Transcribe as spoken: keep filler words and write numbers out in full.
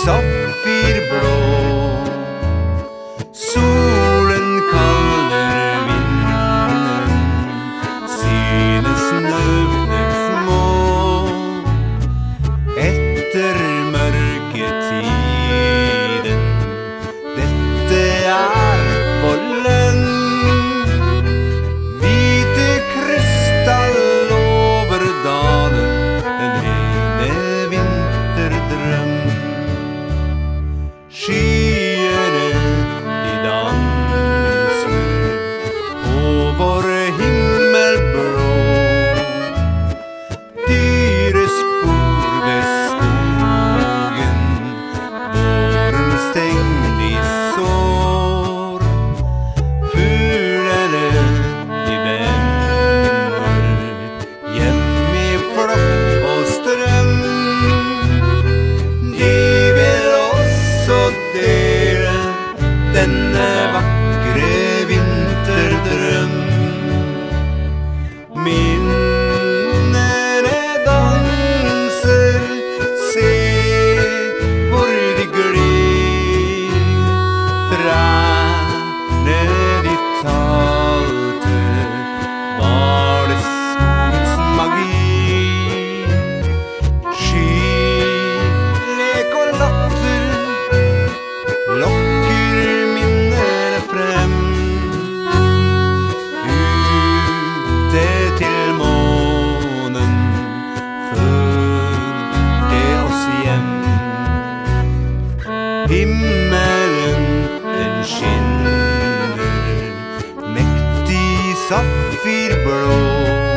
saffirblå. Solen kaller vinden, synes nøvner små. Etter mørketiden, dette er volden. Hvite krystall over dalen, den rene vinterdrøm. Skyene, de danser på vår himmelblå. Dyrespor ved skogen, vårens tegn de sår. Fuglene, de vender hjem i flokk og strøm. De vil også dele denne vakre vinterdrøm. Minnene danser, se hvor de glir. Trærne de talte, var det skogens magi. Skylek og latter lokker minnene frem. Ute til månen førte oss hjem. Himmelen den skinner, mektig saffirblå.